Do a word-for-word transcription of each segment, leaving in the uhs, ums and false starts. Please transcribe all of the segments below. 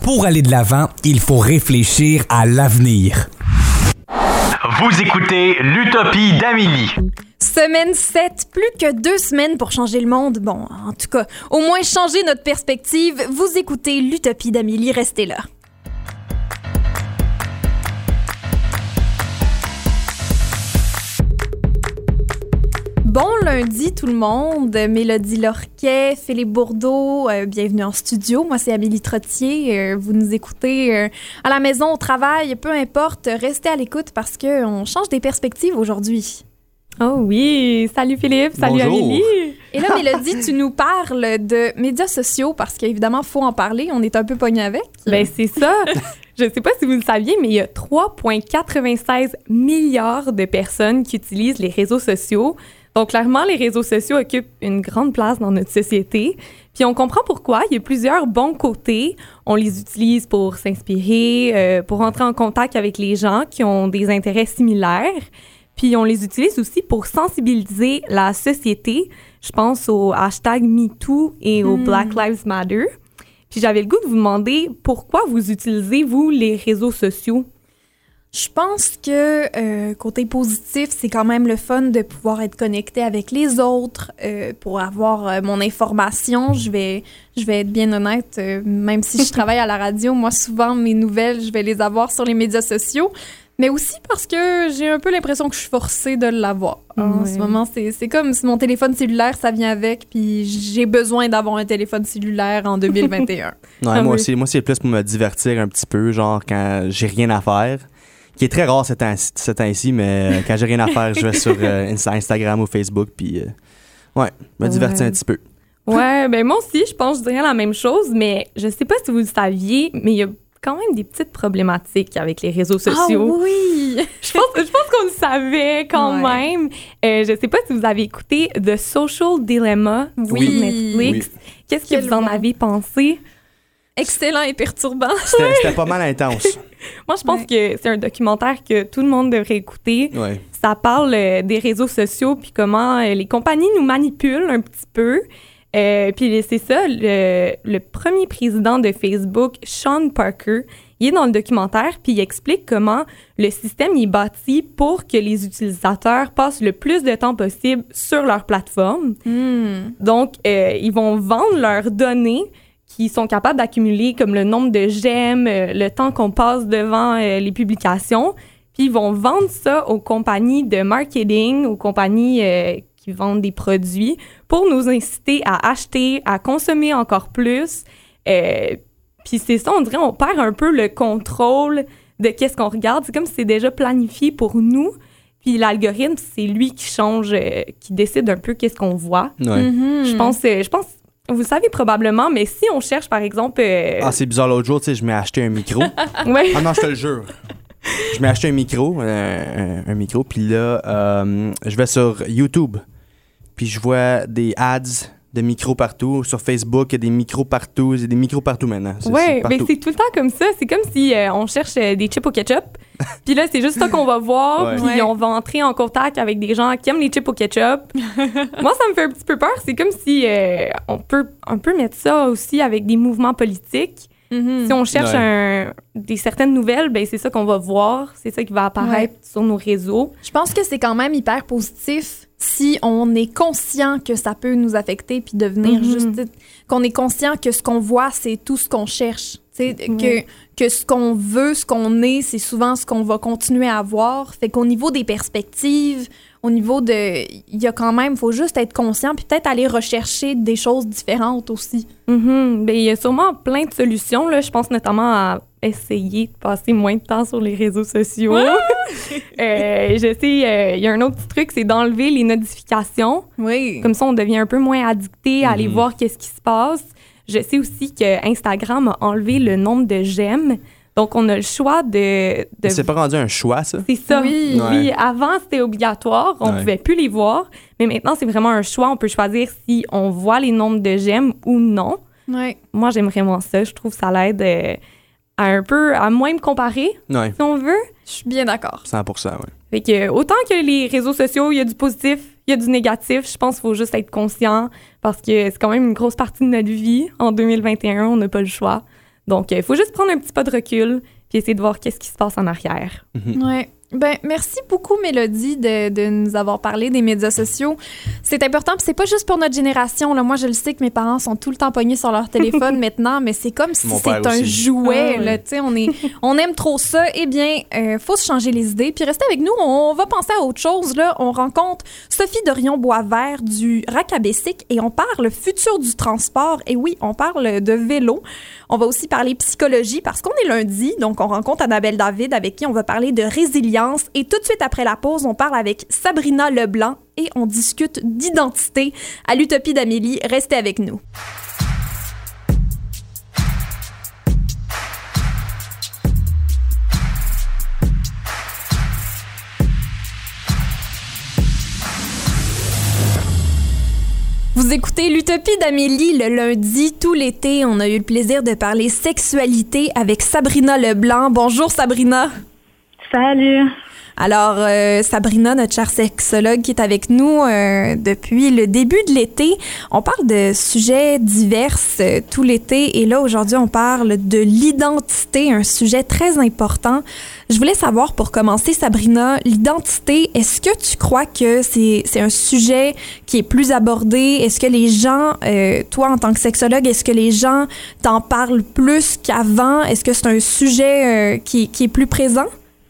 Pour aller de l'avant, il faut réfléchir à l'avenir. Vous écoutez l'Utopie d'Amélie. Semaine sept, plus que deux semaines pour changer le monde. Bon, en tout cas, au moins changer notre perspective. Vous écoutez l'Utopie d'Amélie, restez là. Bon lundi tout le monde, Mélodie Lorquet, Philippe Bourdeau, euh, bienvenue en studio. Moi c'est Amélie Trottier, euh, vous nous écoutez euh, à la maison, au travail, peu importe, restez à l'écoute parce qu'on change des perspectives aujourd'hui. Oh oui, salut Philippe, salut Bonjour. Amélie. Et là Mélodie, tu nous parles de médias sociaux parce qu'évidemment il faut en parler, on est un peu pognés avec. Ben c'est ça. Je sais pas si vous le saviez, mais il y a trois virgule quatre-vingt-seize milliards de personnes qui utilisent les réseaux sociaux. Donc, clairement, les réseaux sociaux occupent une grande place dans notre société. Puis, on comprend pourquoi. Il y a plusieurs bons côtés. On les utilise pour s'inspirer, euh, pour entrer en contact avec les gens qui ont des intérêts similaires. Puis, on les utilise aussi pour sensibiliser la société. Je pense au hashtag MeToo et au Hmm. Black Lives Matter. Puis, j'avais le goût de vous demander pourquoi vous utilisez, vous, les réseaux sociaux? Je pense que euh, côté positif, c'est quand même le fun de pouvoir être connecté avec les autres euh, pour avoir euh, mon information. Je vais, je vais être bien honnête, euh, même si je travaille à la radio, moi souvent mes nouvelles, je vais les avoir sur les médias sociaux. Mais aussi parce que j'ai un peu l'impression que je suis forcée de l'avoir. En Ouais. ce moment, c'est, c'est comme si mon téléphone cellulaire, ça vient avec, puis j'ai besoin d'avoir un téléphone cellulaire en deux mille vingt et un. Ouais, Ah moi oui. aussi, moi c'est plus pour me divertir un petit peu, genre quand j'ai rien à faire, qui est très rare ce temps- ce temps-ci, mais euh, quand j'ai rien à faire, je vais sur euh, Insta- Instagram ou Facebook, puis euh, ouais, me divertir Ouais. un petit peu. Ouais, ben moi aussi, je pense que je dirais la même chose, mais je sais pas si vous le saviez, mais il y a quand même des petites problématiques avec les réseaux sociaux. Ah oui! Je pense, je pense qu'on le savait quand Ouais. même. Euh, je sais pas si vous avez écouté The Social Dilemma Oui. sur Netflix. Qu'est-ce que Quel vous en bon. avez pensé? Excellent et perturbant. C'était c'était pas mal intense. Moi, je pense Ouais. que c'est un documentaire que tout le monde devrait écouter. Ouais. Ça parle euh, des réseaux sociaux puis comment euh, les compagnies nous manipulent un petit peu. Euh, puis c'est ça, le, le premier président de Facebook, Sean Parker, il est dans le documentaire puis il explique comment le système il est bâti pour que les utilisateurs passent le plus de temps possible sur leur plateforme. Hmm. Donc, euh, ils vont vendre leurs données qui sont capables d'accumuler comme le nombre de j'aime, euh, le temps qu'on passe devant euh, les publications. Puis ils vont vendre ça aux compagnies de marketing, aux compagnies euh, qui vendent des produits pour nous inciter à acheter, à consommer encore plus. Euh, puis c'est ça, on dirait, on perd un peu le contrôle de qu'est-ce qu'on regarde. C'est comme si c'est déjà planifié pour nous. Puis l'algorithme, c'est lui qui change, euh, qui décide un peu qu'est-ce qu'on voit. Ouais. Mhm. Je pense, euh, je pense, vous le savez probablement, mais si on cherche, par exemple... euh, Ah, c'est bizarre, l'autre jour, tu sais, je m'ai acheté un micro. ouais. Ah non, je te le jure. Je m'ai acheté un micro, euh, un, un micro, puis là, euh, je vais sur YouTube, puis je vois des ads de micros partout. Sur Facebook, il y a des micros partout. Il y a des micros partout maintenant. C'est, Ouais, c'est mais partout. c'est tout le temps comme ça. C'est comme si euh, on cherche euh, des chips au ketchup. Puis là, c'est juste ça qu'on va voir. Ouais. Puis Ouais. on va entrer en contact avec des gens qui aiment les chips au ketchup. Moi, ça me fait un petit peu peur. C'est comme si euh, on peut on peut mettre ça aussi avec des mouvements politiques. Mhm. Si on cherche Ouais. un, des certaines nouvelles, ben c'est ça qu'on va voir. C'est ça qui va apparaître sur nos réseaux. Je pense que c'est quand même hyper positif si on est conscient que ça peut nous affecter puis devenir Mhm. juste qu'on est conscient que ce qu'on voit c'est tout ce qu'on cherche, tu sais, Ouais. que que ce qu'on veut, ce qu'on est, c'est souvent ce qu'on va continuer à voir. Fait qu'au niveau des perspectives, au niveau de il y a quand même faut juste être conscient puis peut-être aller rechercher des choses différentes aussi. Mhm. Ben, il y a sûrement plein de solutions. Là. Je pense notamment à essayer de passer moins de temps sur les réseaux sociaux. Euh, je sais, euh, il y a un autre petit truc, c'est d'enlever les notifications. Oui. Comme ça, on devient un peu moins addicté à aller Mhm. voir qu'est-ce qui se passe. Je sais aussi que Instagram a enlevé le nombre de j'aime. Donc, on a le choix de... de... C'est pas rendu un choix, ça? C'est ça. Oui. Oui, Ouais. avant, c'était obligatoire. On Ouais. pouvait plus les voir. Mais maintenant, c'est vraiment un choix. On peut choisir si on voit les nombres de j'aime ou non. Ouais. Moi, j'aime vraiment ça. Je trouve que ça l'aide euh, à un peu, à moins me comparer, Ouais, si on veut. Je suis bien d'accord. cent pour cent, ouais. Fait que, autant que les réseaux sociaux, il y a du positif, il y a du négatif. Je pense qu'il faut juste être conscient parce que c'est quand même une grosse partie de notre vie. En deux mille vingt et un, on n'a pas le choix. Donc, il faut juste prendre un petit pas de recul puis essayer de voir qu'est-ce qui se passe en arrière. Mm-hmm. Ouais. Ben, merci beaucoup, Mélodie, de, de nous avoir parlé des médias sociaux. C'est important, puis c'est pas juste pour notre génération. Là. Moi, je le sais que mes parents sont tout le temps pognés sur leur téléphone maintenant, mais c'est comme si Mon c'est père un aussi. jouet. Ah, Là, ouais. tu sais, on, est, on aime trop ça. Eh bien, euh, faut se changer les idées. Puis restez avec nous, on va penser à autre chose. Là. On rencontre Sophie Dorion-Boisvert du Racabessic et on parle futur du transport. Et oui, on parle de vélo. On va aussi parler psychologie parce qu'on est lundi, donc on rencontre Annabelle David avec qui on va parler de résilience. Et tout de suite après la pause, on parle avec Sabrina Leblanc et on discute d'identité à l'Utopie d'Amélie. Restez avec nous. Vous écoutez l'Utopie d'Amélie le lundi, tout l'été. On a eu le plaisir de parler sexualité avec Sabrina Leblanc. Bonjour Sabrina. Salut. Alors, euh, Sabrina, notre chère sexologue qui est avec nous euh, depuis le début de l'été, on parle de sujets divers euh, tout l'été et là, aujourd'hui, on parle de l'identité, un sujet très important. Je voulais savoir, pour commencer, Sabrina, l'identité, est-ce que tu crois que c'est, c'est un sujet qui est plus abordé? Est-ce que les gens, euh, toi, en tant que sexologue, est-ce que les gens t'en parlent plus qu'avant? Est-ce que c'est un sujet euh, qui, qui est plus présent?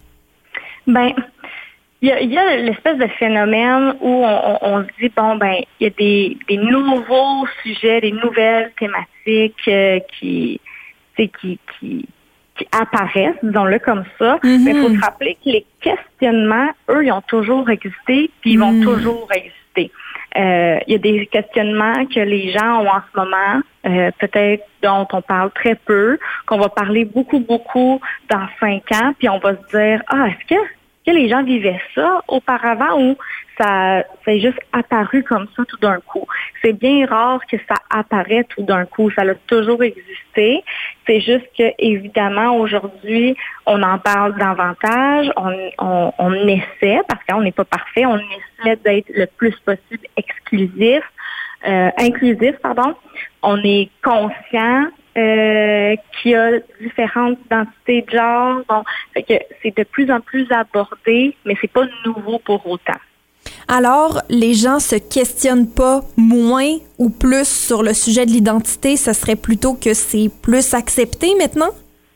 Ben, il y a, y a l'espèce de phénomène où on, on, on se dit, bon, ben, il y a des, des nouveaux sujets, des nouvelles thématiques euh, qui, qui, qui, qui apparaissent, disons-le comme ça. Mm-hmm. Mais il faut se rappeler que les questionnements, eux, ils ont toujours existé, puis ils vont Mm. toujours exister. Euh, Il y a des questionnements que les gens ont en ce moment, euh, peut-être dont on parle très peu, qu'on va parler beaucoup, beaucoup dans cinq ans, puis on va se dire, ah, est-ce que, que les gens vivaient ça auparavant ou ça, ça est juste apparu comme ça tout d'un coup? C'est bien rare que ça apparaît tout d'un coup. Ça a toujours existé. C'est juste que, évidemment, aujourd'hui, on en parle davantage. On, on, on essaie, parce qu'on n'est pas parfait, on essaie d'être le plus possible exclusif, euh, inclusif, pardon. On est conscient euh, qu'il y a différentes identités de genre. Bon, fait que c'est de plus en plus abordé, mais c'est pas nouveau pour autant. Alors, les gens se questionnent pas moins ou plus sur le sujet de l'identité, ce serait plutôt que c'est plus accepté maintenant?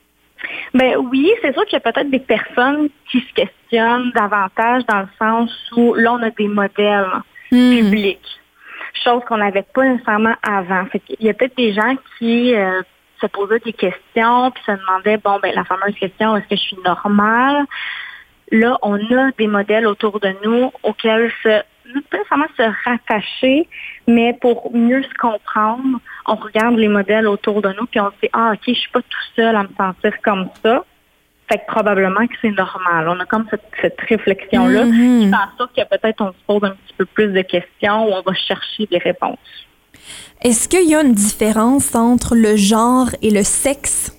Ben oui, c'est sûr qu'il y a peut-être des personnes qui se questionnent davantage dans le sens où là, on a des modèles Hmm. publics, chose qu'on n'avait pas nécessairement avant. Fait qu'il y a peut-être des gens qui euh, se posaient des questions puis se demandaient, bon, ben la fameuse question, est-ce que je suis normale? Là, on a des modèles autour de nous auxquels se, pas nécessairement se rattacher, mais pour mieux se comprendre, on regarde les modèles autour de nous puis on se dit, ah, ok, je suis pas tout seul à me sentir comme ça. Fait que probablement que c'est normal. On a comme cette, cette réflexion-là Mm-hmm. qui fait en sorte que peut-être on se pose un petit peu plus de questions ou on va chercher des réponses. Est-ce qu'il y a une différence entre le genre et le sexe?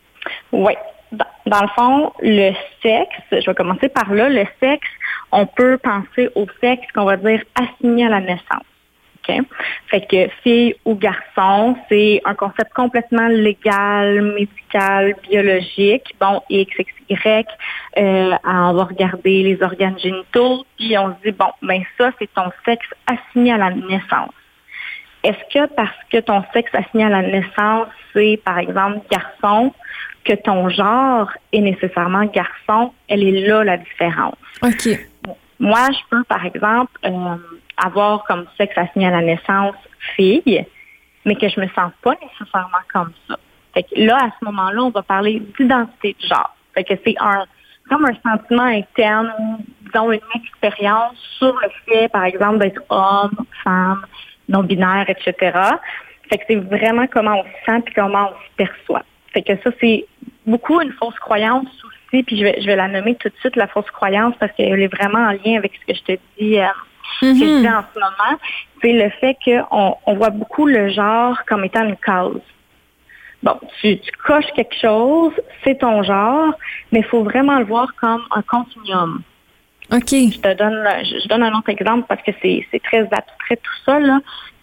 Oui. Dans, dans le fond, le sexe, je vais commencer par là, le sexe, on peut penser au sexe qu'on va dire assigné à la naissance. Okay? Fait que fille ou garçon, c'est un concept complètement légal, médical, biologique. Bon, X, X, Y, euh, on va regarder les organes génitaux, puis on se dit, bon, ben ça, c'est ton sexe assigné à la naissance. Est-ce que parce que ton sexe assigné à la naissance, c'est, par exemple, garçon, que ton genre est nécessairement garçon, elle est là la différence. OK. Moi, je peux, par exemple, euh, avoir comme sexe assigné à la naissance fille, mais que je me sens pas nécessairement comme ça. Fait que là, à ce moment-là, on va parler d'identité de genre. Fait que c'est un comme un sentiment interne, disons une expérience sur le fait, par exemple, d'être homme, femme, non-binaire, et cetera. Fait que c'est vraiment comment on se sent puis comment on se perçoit. Fait que ça, c'est beaucoup une fausse croyance aussi, puis je vais, je vais la nommer tout de suite, la fausse croyance, parce qu'elle est vraiment en lien avec ce que je te dis, euh, mm-hmm. que je dis en ce moment. C'est le fait qu'on on voit beaucoup le genre comme étant une cause. Bon, tu, tu coches quelque chose, c'est ton genre, mais il faut vraiment le voir comme un continuum. OK. Je te donne, je, je donne un autre exemple parce que c'est, c'est très abstrait tout ça, là.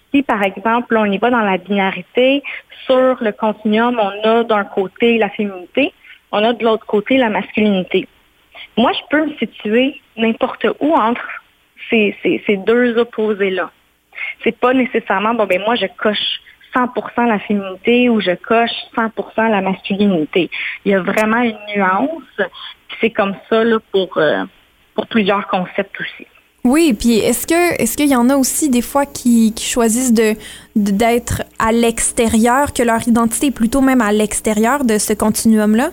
si, par exemple, on y va dans la binarité, sur le continuum, on a d'un côté la féminité, on a de l'autre côté la masculinité. Moi, je peux me situer n'importe où entre ces, ces, ces deux opposés-là. C'est pas nécessairement, bon, ben moi, je coche cent pour cent la féminité ou je coche cent pour cent la masculinité. Il y a vraiment une nuance. Puis c'est comme ça là, pour, euh, pour plusieurs concepts aussi. Oui, puis est-ce que est-ce qu'il y en a aussi des fois qui, qui choisissent de, de d'être à l'extérieur, que leur identité est plutôt même à l'extérieur de ce continuum-là?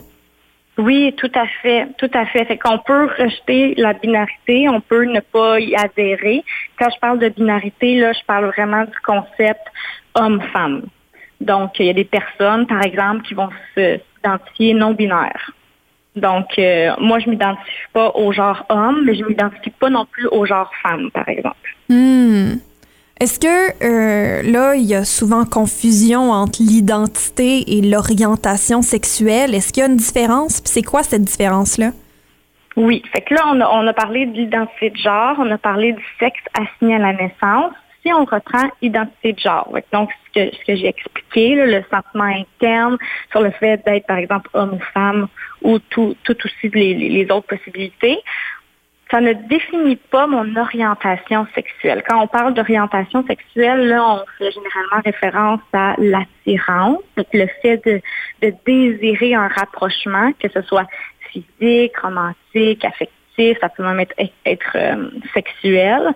Oui, tout à fait, tout à fait. Fait qu'on peut rejeter la binarité, on peut ne pas y adhérer. Quand je parle de binarité, là, je parle vraiment du concept homme-femme. Donc, il y a des personnes, par exemple, qui vont s'identifier non-binaires. Donc, euh, moi, je m'identifie pas au genre homme, mais je m'identifie pas non plus au genre femme, par exemple. Hmm. Est-ce que euh, là, il y a souvent confusion entre l'identité et l'orientation sexuelle? Est-ce qu'il y a une différence? Puis c'est quoi cette différence-là? Oui. Fait que là, on a, on a parlé de l'identité de genre, on a parlé du sexe assigné à la naissance. Si on reprend identité de genre, donc ce que, ce que j'ai expliqué, là, le sentiment interne sur le fait d'être, par exemple, homme ou femme, ou tout, tout aussi les, les autres possibilités, ça ne définit pas mon orientation sexuelle. Quand on parle d'orientation sexuelle, là, on fait généralement référence à l'attirance, donc le fait de, de désirer un rapprochement, que ce soit physique, romantique, affectif, ça peut même être, être euh, sexuel,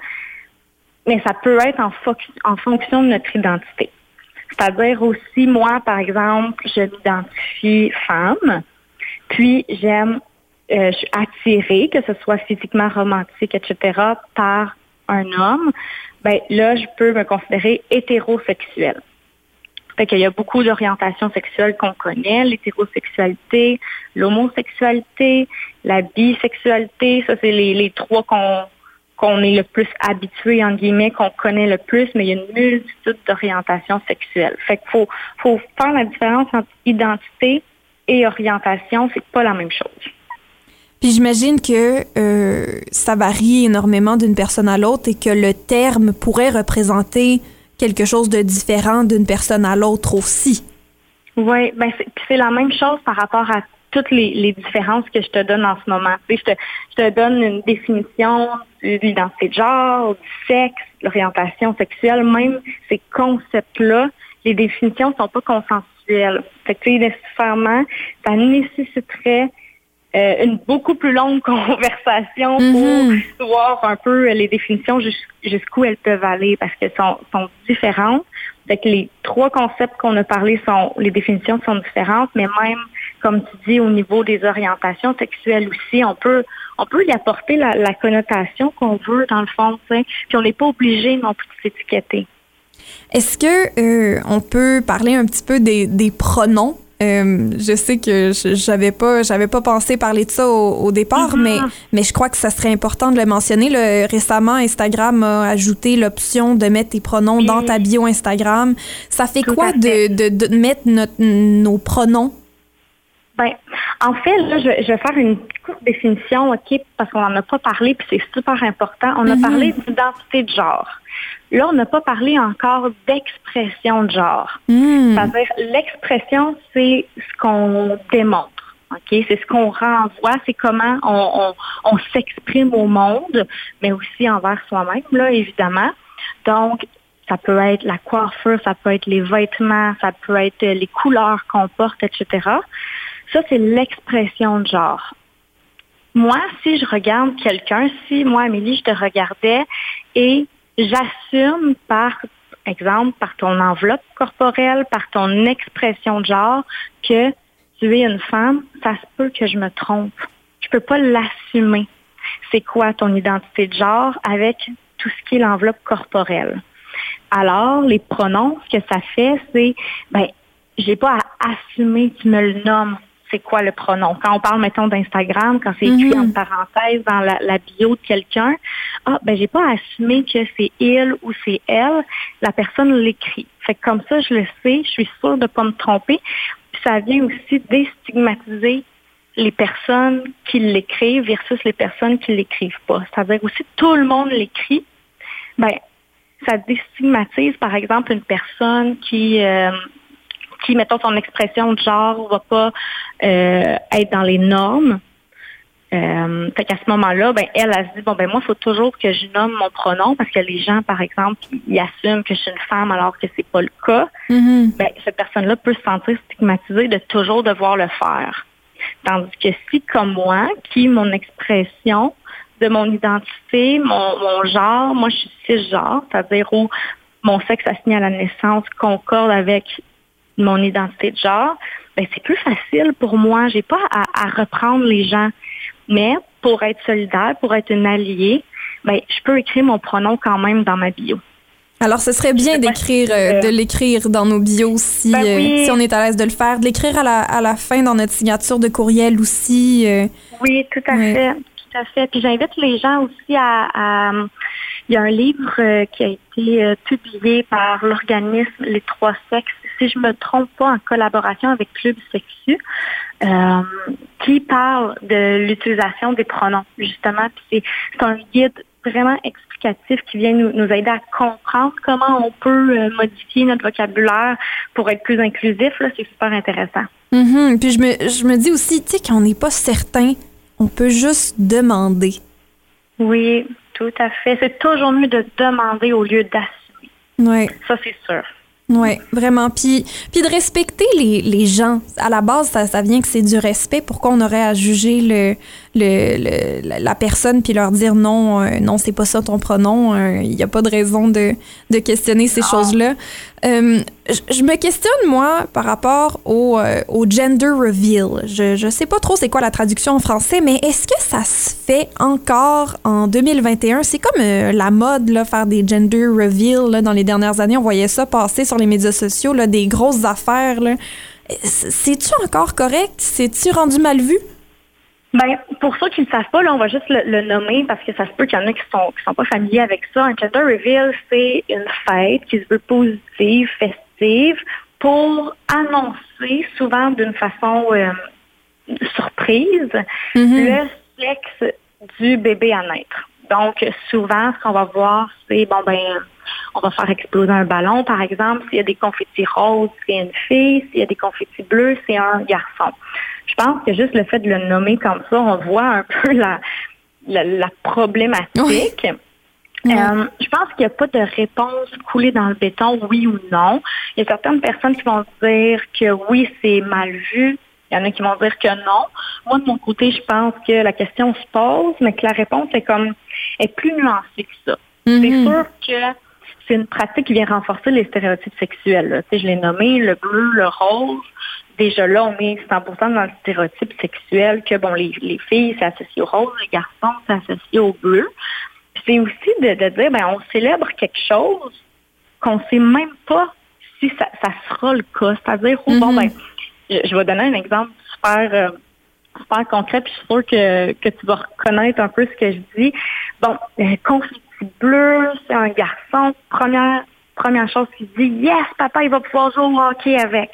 mais ça peut être en, fo- en fonction de notre identité. C'est-à-dire aussi, moi, par exemple, je m'identifie femme, puis j'aime Euh, je suis attirée, que ce soit physiquement, romantique, et cetera, par un homme, ben là, je peux me considérer hétérosexuelle. Fait qu'il y a beaucoup d'orientations sexuelles qu'on connaît, l'hétérosexualité, l'homosexualité, la bisexualité, ça c'est les, les trois qu'on qu'on est le plus habitué, en guillemets, qu'on connaît le plus, mais il y a une multitude d'orientations sexuelles. Fait qu'il faut, faut faire la différence entre identité et orientation, c'est pas la même chose. Puis j'imagine que euh, ça varie énormément d'une personne à l'autre et que le terme pourrait représenter quelque chose de différent d'une personne à l'autre aussi. Oui, ben c'est, c'est la même chose par rapport à toutes les, les différences que je te donne en ce moment. Tu sais, je, te, je te donne une définition de l'identité de genre, du sexe, de l'orientation sexuelle, même ces concepts-là, les définitions ne sont pas consensuelles. Fait que, tu sais, nécessairement, ça nécessiterait Euh, une beaucoup plus longue conversation mm-hmm. pour voir un peu les définitions jus- jusqu'où elles peuvent aller parce qu'elles sont, sont différentes. Fait que les trois concepts qu'on a parlé sont, les définitions sont différentes, mais même, comme tu dis, au niveau des orientations sexuelles aussi, on peut, on peut y apporter la, la connotation qu'on veut dans le fond, tu sais. Puis on n'est pas obligé non plus de s'étiqueter. Est-ce que euh, on peut parler un petit peu des, des pronoms? Euh, je sais que je, j'avais pas j'avais pas pensé parler de ça au, au départ, mm-hmm. mais mais je crois que ça serait important de le mentionner. Là, récemment, Instagram a ajouté l'option de mettre tes pronoms oui. dans ta bio Instagram. Ça fait Tout quoi fait. De, de, de mettre notre, nos pronoms? Ben, en fait, là, je, je vais faire une courte définition, OK, parce qu'on n'en a pas parlé, puis c'est super important. On a mm-hmm. parlé d'identité de genre. Là, on n'a pas parlé encore d'expression de genre. Mm. C'est-à-dire, l'expression, c'est ce qu'on démontre. OK? C'est ce qu'on renvoie, c'est comment on, on, on s'exprime au monde, mais aussi envers soi-même, là, évidemment. Donc, ça peut être la coiffure, ça peut être les vêtements, ça peut être les couleurs qu'on porte, et cetera. Ça, c'est l'expression de genre. Moi, si je regarde quelqu'un, si moi, Amélie, je te regardais et j'assume par exemple, par ton enveloppe corporelle, par ton expression de genre, que tu es une femme, ça se peut que je me trompe. Je peux pas l'assumer. C'est quoi ton identité de genre avec tout ce qui est l'enveloppe corporelle? Alors, les pronoms, ce que ça fait, c'est, ben, j'ai pas à assumer que tu me le nommes. C'est quoi le pronom? Quand on parle, mettons, d'Instagram, quand c'est écrit mm-hmm. en parenthèse dans la, la bio de quelqu'un, ah, ben, j'ai pas à assumer que c'est il ou c'est elle. La personne l'écrit. Fait que comme ça, je le sais, je suis sûre de pas me tromper. Puis ça vient aussi déstigmatiser les personnes qui l'écrivent versus les personnes qui l'écrivent pas. C'est-à-dire aussi, tout le monde l'écrit. Ben, ça déstigmatise, par exemple, une personne qui, euh, qui mettons, son expression de genre va pas euh, être dans les normes. Euh, fait qu'à ce moment-là, ben elle, elle se dit bon ben moi, il faut toujours que je nomme mon pronom parce que les gens, par exemple, ils assument que je suis une femme alors que c'est pas le cas. Mm-hmm. Ben cette personne-là peut se sentir stigmatisée de toujours devoir le faire. Tandis que si, comme moi, qui mon expression de mon identité, mon, mon genre, moi je suis cisgenre, c'est-à-dire où mon sexe assigné à la naissance concorde avec mon identité de genre, ben c'est plus facile pour moi. J'ai pas à, à reprendre les gens. Mais pour être solidaire, pour être une alliée, ben, je peux écrire mon pronom quand même dans ma bio. Alors, ce serait bien d'écrire, euh, de l'écrire dans nos bios si, ben oui. euh, si on est à l'aise de le faire, de l'écrire à la, à la fin dans notre signature de courriel aussi. Euh. Oui, tout à oui. fait, tout à fait. Puis j'invite les gens aussi à... à il y a un livre euh, qui a été euh, publié par l'organisme Les Trois Sexes, si je me trompe pas, en collaboration avec Club Sexu, euh, qui parle de l'utilisation des pronoms, justement. Puis c'est, c'est un guide vraiment explicatif qui vient nous, nous aider à comprendre comment on peut euh, modifier notre vocabulaire pour être plus inclusif. Là, c'est super intéressant. Mm-hmm. Puis je me, je me dis aussi, tu sais, qu'on n'est pas certain, on peut juste demander. Oui, tout à fait. C'est toujours mieux de demander au lieu d'assumer. Oui. Ça, c'est sûr. Oui, vraiment. Puis, puis de respecter les, les gens. À la base, ça, ça vient que c'est du respect. Pourquoi on aurait à juger le, le, le, la personne puis leur dire non, euh, non, c'est pas ça ton pronom. Il euh, n'y a pas de raison de, de questionner ces non. choses-là. Euh, je, je me questionne, moi, par rapport au, euh, au gender reveal. Je je sais pas trop c'est quoi la traduction en français, mais est-ce que ça se fait encore en deux mille vingt et un? C'est comme euh, la mode, là, faire des gender reveal. Là, dans les dernières années, on voyait ça passer sur les médias sociaux, là, des grosses affaires. Là. C'est-tu encore correct? C'est-tu rendu mal vu? Ben, pour ceux qui ne savent pas, là, on va juste le, le nommer parce que ça se peut qu'il y en a qui sont qui sont pas familiers avec ça. Un gender reveal, c'est une fête qui se veut positive, festive, pour annoncer, souvent d'une façon euh, surprise, mm-hmm. le sexe du bébé à naître. Donc, souvent, ce qu'on va voir, c'est, bon, ben, on va faire exploser un ballon, par exemple. S'il y a des confettis roses, c'est une fille. S'il y a des confettis bleus, c'est un garçon. Je pense que juste le fait de le nommer comme ça, on voit un peu la, la, la problématique. Oui. Euh, oui. Je pense qu'il n'y a pas de réponse coulée dans le béton, oui ou non. Il y a certaines personnes qui vont dire que oui, c'est mal vu. Il y en a qui vont dire que non. Moi, de mon côté, je pense que la question se pose, mais que la réponse est comme est plus nuancée que ça. Mm-hmm. C'est sûr que c'est une pratique qui vient renforcer les stéréotypes sexuels. Là. Tu sais, je l'ai nommé, le bleu, le rose. Déjà là, on est cent pour cent dans le stéréotype sexuel que, bon, les, les filles, c'est associé au rose, les garçons, c'est associé au bleu. Puis c'est aussi de, de dire, ben, on célèbre quelque chose qu'on sait même pas si ça, ça sera le cas. C'est-à-dire, oh, mm-hmm. bon, ben, je, je vais donner un exemple super, euh, super concret, puis je suis sûre que, que tu vas reconnaître un peu ce que je dis. Bon, euh, confetti bleu, c'est un garçon. Première, première chose qu'il dit, yes, papa, il va pouvoir jouer au hockey avec.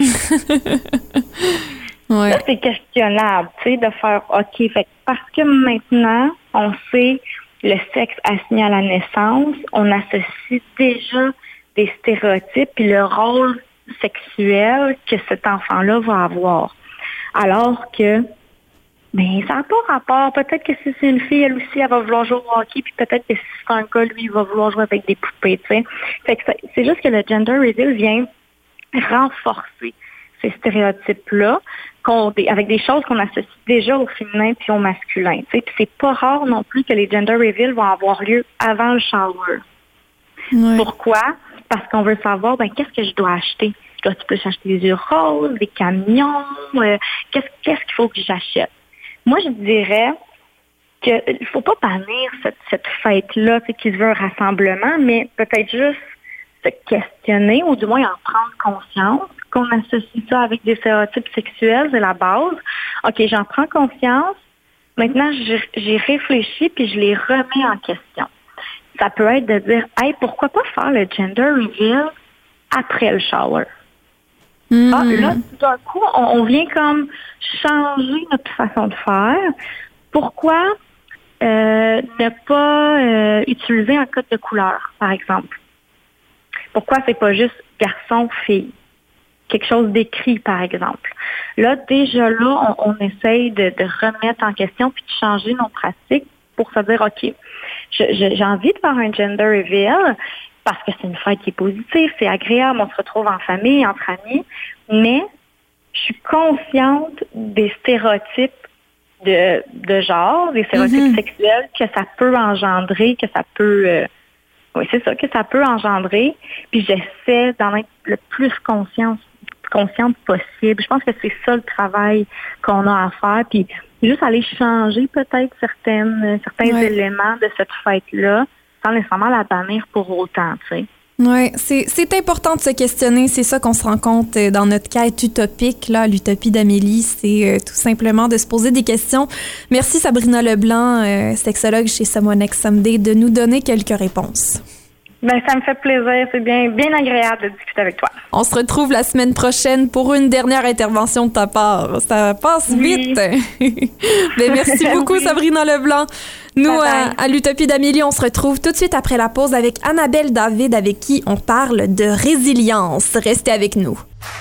Ouais. Là, c'est questionnable, tu sais, de faire OK. Fait, parce que maintenant, on sait le sexe assigné à la naissance, on associe déjà des stéréotypes et le rôle sexuel que cet enfant-là va avoir. Alors que, ben, ça n'a pas rapport. Peut-être que si c'est une fille, elle aussi, elle va vouloir jouer au hockey, puis peut-être que si c'est un gars, lui, il va vouloir jouer avec des poupées, tu sais. Fait que c'est juste que le gender reveal vient renforcer ces stéréotypes-là qu'on, avec des choses qu'on associe déjà au féminin puis au masculin. Tu sais. Puis c'est pas rare non plus que les gender reveals vont avoir lieu avant le shower. Oui. Pourquoi? Parce qu'on veut savoir, ben, qu'est-ce que je dois acheter? Dois-tu plus acheter des yeux roses, des camions? Euh, qu'est-ce, qu'est-ce qu'il faut que j'achète? Moi, je dirais qu'il ne faut pas bannir cette, cette fête-là, tu sais, qui se veut un rassemblement, mais peut-être juste se questionner, ou du moins en prendre conscience, qu'on associe ça avec des stéréotypes sexuels, c'est la base. OK, j'en prends conscience. Maintenant, j'ai réfléchi puis je les remets en question. Ça peut être de dire, hey, pourquoi pas faire le gender reveal après le shower? Mm. Ah, là, d'un coup, on, on vient comme changer notre façon de faire. Pourquoi euh, ne pas euh, utiliser un code de couleur, par exemple? Pourquoi c'est pas juste garçon, fille? Quelque chose d'écrit, par exemple. Là, déjà là, on, on essaye de, de remettre en question puis de changer nos pratiques pour se dire, OK, je, je, j'ai envie de faire un gender reveal parce que c'est une fête qui est positive, c'est agréable, on se retrouve en famille, entre amis, mais je suis consciente des stéréotypes de, de genre, des stéréotypes mm-hmm. sexuels que ça peut engendrer, que ça peut... Euh, oui, c'est ça, que ça peut engendrer. Puis j'essaie d'en être le plus consciente, consciente possible. Je pense que c'est ça le travail qu'on a à faire. Puis juste aller changer peut-être certaines, certains ouais. éléments de cette fête-là, sans nécessairement la bannir pour autant, tu sais. Oui, c'est, c'est important de se questionner. C'est ça qu'on se rend compte dans notre quête utopique, là, l'utopie d'Amélie. C'est euh, tout simplement de se poser des questions. Merci Sabrina Leblanc, euh, sexologue chez Someone Next Someday, de nous donner quelques réponses. Ben, ça me fait plaisir. C'est bien, bien agréable de discuter avec toi. On se retrouve la semaine prochaine pour une dernière intervention de ta part. Ça passe oui. vite. Ben, merci beaucoup, oui. Sabrina Leblanc. Nous, à, à l'Utopie d'Amélie, on se retrouve tout de suite après la pause avec Annabelle David, avec qui on parle de résilience. Restez avec nous.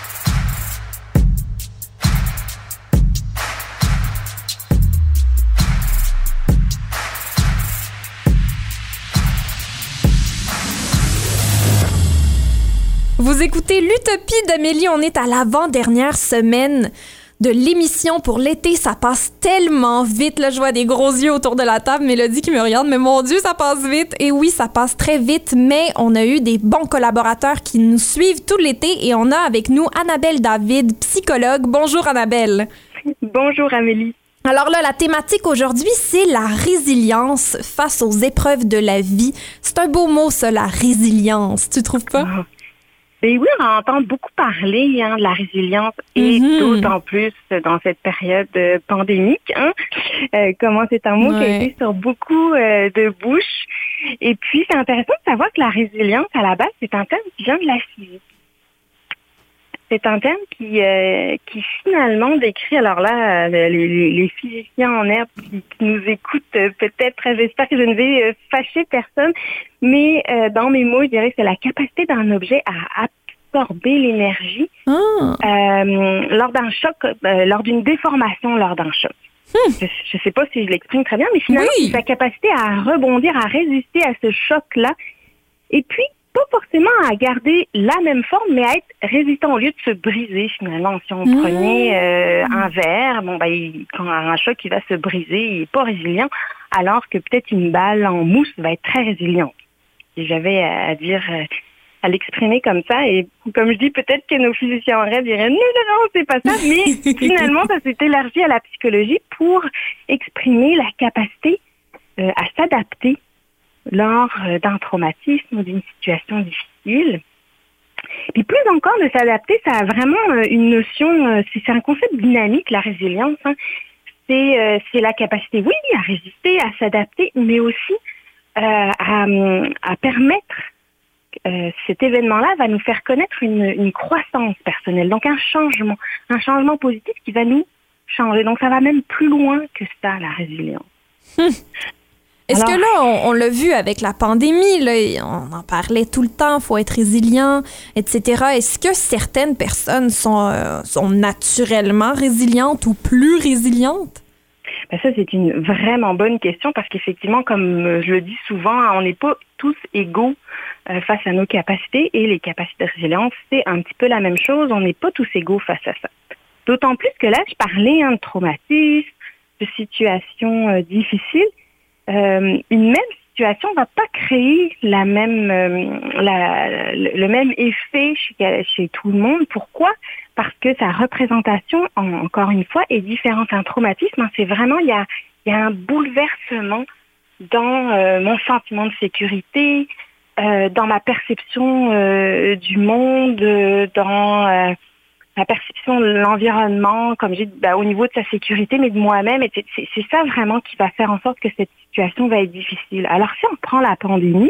Vous écoutez l'Utopie d'Amélie. On est à l'avant-dernière semaine de l'émission pour l'été. Ça passe tellement vite. Là, je vois des gros yeux autour de la table. Mélodie qui me regarde. Mais mon Dieu, ça passe vite. Et oui, ça passe très vite. Mais on a eu des bons collaborateurs qui nous suivent tout l'été. Et on a avec nous Annabelle David, psychologue. Bonjour Annabelle. Bonjour Amélie. Alors là, la thématique aujourd'hui, c'est la résilience face aux épreuves de la vie. C'est un beau mot, ça, la résilience. Tu trouves pas? Oh. Et oui, on entend beaucoup parler hein, de la résilience et mm-hmm. d'autant plus dans cette période euh, pandémique. Hein, euh, comment c'est un mot ouais. qui a été sur beaucoup euh, de bouches. Et puis, c'est intéressant de savoir que la résilience, à la base, c'est un terme qui vient de la physique. C'est un terme qui, euh, qui finalement décrit, alors là, les, les, les physiciens en herbe qui, qui nous écoutent, euh, peut-être, j'espère que je ne vais euh, fâcher personne, mais euh, dans mes mots, je dirais que c'est la capacité d'un objet à absorber l'énergie oh. euh, lors d'un choc, euh, lors d'une déformation lord d'un choc. Hmm. Je ne sais pas si je l'exprime très bien, mais finalement, oui. c'est sa capacité à rebondir, à résister à ce choc-là. Et puis, pas forcément à garder la même forme, mais à être résistant au lieu de se briser, finalement. Si on mmh. prenait euh, un verre, bon, ben, il, quand un choc, il va se briser, il n'est pas résilient, alors que peut-être une balle en mousse va être très résiliente. Et j'avais à dire, à l'exprimer comme ça, et comme je dis, peut-être que nos physiciens en rêve diraient, non, non, non, c'est pas ça, mais finalement, ça s'est élargi à la psychologie pour exprimer la capacité euh, à s'adapter lors d'un traumatisme ou d'une situation difficile. Puis plus encore de s'adapter, ça a vraiment une notion, c'est, c'est un concept dynamique, la résilience. Hein. C'est, euh, c'est la capacité, oui, à résister, à s'adapter, mais aussi euh, à, à permettre, euh, cet événement-là va nous faire connaître une, une croissance personnelle, donc un changement, un changement positif qui va nous changer. Donc ça va même plus loin que ça, la résilience. Hum. Est-ce Alors, que là, on, on l'a vu avec la pandémie, là, on en parlait tout le temps, il faut être résilient, et cetera. Est-ce que certaines personnes sont, euh, sont naturellement résilientes ou plus résilientes? Ben ça, c'est une vraiment bonne question parce qu'effectivement, comme je le dis souvent, on n'est pas tous égaux euh, face à nos capacités et les capacités de résilience, c'est un petit peu la même chose, on n'est pas tous égaux face à ça. D'autant plus que là, je parlais hein, de traumatisme, de situations euh, difficiles. Euh, une même situation va pas créer la même euh, la, le même effet chez, chez tout le monde. Pourquoi? Parce que sa représentation, en, encore une fois, est différente. Un traumatisme, hein, c'est vraiment il y a il y a un bouleversement dans euh, mon sentiment de sécurité, euh, dans ma perception euh, du monde, euh, dans euh, la perception de l'environnement, comme j'ai dit, ben, au niveau de sa sécurité, mais de moi-même. Et c'est, c'est, c'est ça vraiment qui va faire en sorte que cette situation va être difficile. Alors, si on prend la pandémie,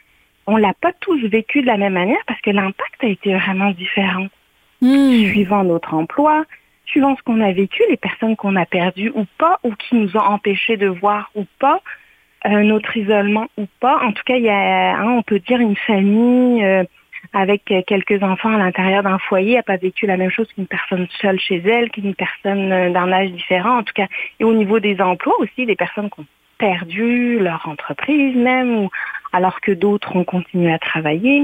on l'a pas tous vécu de la même manière parce que l'impact a été vraiment différent. Mmh. Suivant notre emploi, suivant ce qu'on a vécu, les personnes qu'on a perdues ou pas, ou qui nous ont empêchés de voir ou pas, euh, notre isolement ou pas. En tout cas, il y a, hein, on peut dire une famille... Euh, avec quelques enfants à l'intérieur d'un foyer n'a pas vécu la même chose qu'une personne seule chez elle, qu'une personne d'un âge différent, en tout cas. Et au niveau des emplois aussi, des personnes qui ont perdu leur entreprise même, ou alors que d'autres ont continué à travailler.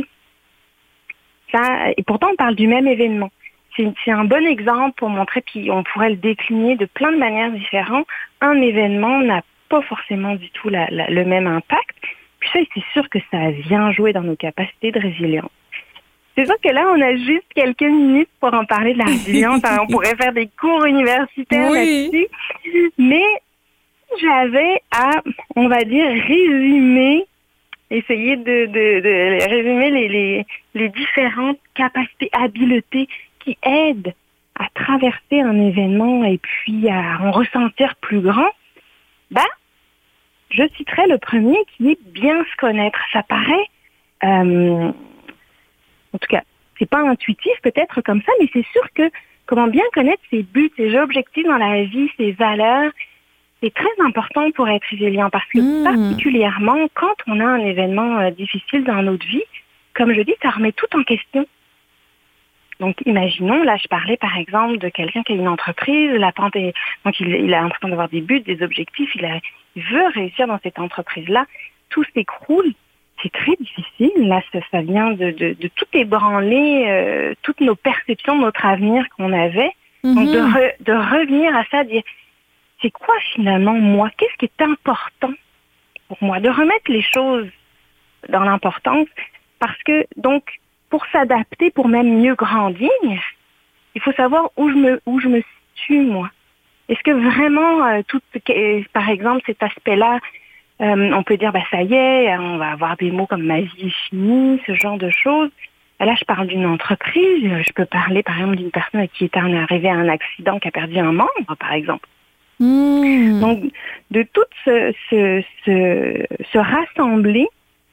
Ça, et pourtant, on parle du même événement. C'est, c'est un bon exemple pour montrer, puis on pourrait le décliner de plein de manières différentes. Un événement n'a pas forcément du tout la, la, le même impact. Puis ça, c'est sûr que ça vient jouer dans nos capacités de résilience. C'est sûr que là, on a juste quelques minutes pour en parler de la résilience. Alors, on pourrait faire des cours universitaires oui. là-dessus. Mais j'avais à, on va dire, résumer, essayer de, de, de résumer les, les, les différentes capacités, habiletés qui aident à traverser un événement et puis à en ressentir plus grand. Ben, je citerai le premier qui est bien se connaître. Ça paraît, euh, en tout cas, c'est pas intuitif peut-être comme ça, mais c'est sûr que comment bien connaître ses buts, ses objectifs dans la vie, ses valeurs, c'est très important pour être résilient parce que mmh. particulièrement quand on a un événement euh, difficile dans notre vie, comme je dis, ça remet tout en question. Donc, imaginons, là, je parlais par exemple de quelqu'un qui a une entreprise, la pente est, donc il, il a l'impression d'avoir des buts, des objectifs, il, a, il veut réussir dans cette entreprise-là, tout s'écroule, c'est très difficile. Là, ça, ça vient de, de, de tout ébranler, euh, toutes nos perceptions de notre avenir qu'on avait. Mm-hmm. Donc, de, re, de revenir à ça, dire, c'est quoi finalement moi? Qu'est-ce qui est important pour moi? De remettre les choses dans l'importance parce que, donc, pour s'adapter, pour même mieux grandir, il faut savoir où je me, où je me situe, moi. Est-ce que vraiment, euh, tout, euh, par exemple, cet aspect-là, euh, on peut dire, bah ça y est, on va avoir des mots comme ma vie est finie, ce genre de choses. Là, je parle d'une entreprise. Je peux parler, par exemple, d'une personne qui est arrivée à un accident, qui a perdu un membre, par exemple. Mmh. Donc, de tout se, se, se, se rassembler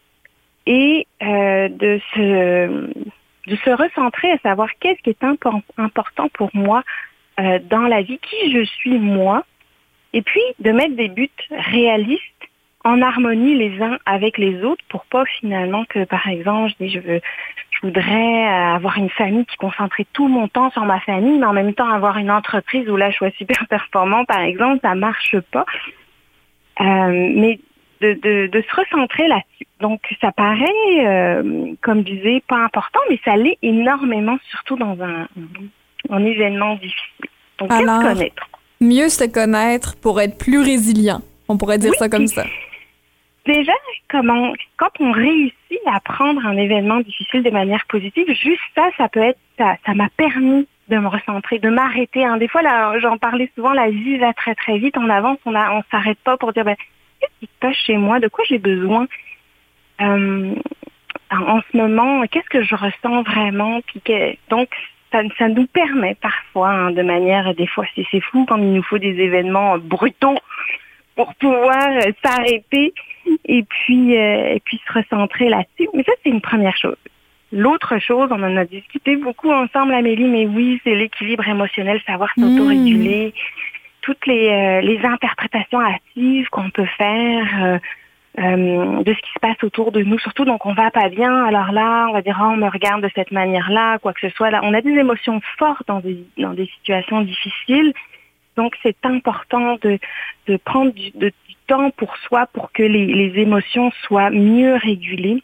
et euh, de se de se recentrer à savoir qu'est-ce qui est impo- important pour moi euh, dans la vie, qui je suis moi, et puis de mettre des buts réalistes en harmonie les uns avec les autres pour pas finalement que, par exemple, je dis je veux je voudrais avoir une famille qui concentrait tout mon temps sur ma famille, mais en même temps avoir une entreprise où là je sois super performant, par exemple, ça marche pas. Euh, mais De, de, de se recentrer là-dessus. Donc, ça paraît, euh, comme je disais, pas important, mais ça l'est énormément, surtout dans un, un, un événement difficile. Donc, alors, bien se connaître. Mieux se connaître pour être plus résilient. On pourrait dire oui, ça comme ça. Déjà, comment, quand on réussit à prendre un événement difficile de manière positive, juste ça, ça peut être, ça, ça m'a permis de me recentrer, de m'arrêter. Hein. Des fois, là, j'en parlais souvent, la vie va très, très vite. On avance, on a, on s'arrête pas pour dire, ben, qu'est-ce qui se passe chez moi? De quoi j'ai besoin euh, en ce moment? Qu'est-ce que je ressens vraiment? Puis que, donc, ça, ça nous permet parfois, hein, de manière, des fois, c'est, c'est fou quand il nous faut des événements brutaux pour pouvoir euh, s'arrêter et puis, euh, et puis se recentrer là-dessus. Mais ça, c'est une première chose. L'autre chose, on en a discuté beaucoup ensemble, Amélie, mais oui, c'est l'équilibre émotionnel, savoir s'autoréguler. Mmh. Toutes les, euh, les interprétations hâtives qu'on peut faire euh, euh, de ce qui se passe autour de nous, surtout donc on va pas bien, alors là on va dire oh, on me regarde de cette manière-là, quoi que ce soit. Là, on a des émotions fortes dans des dans des situations difficiles, donc c'est important de de prendre du, de, du temps pour soi pour que les, les émotions soient mieux régulées.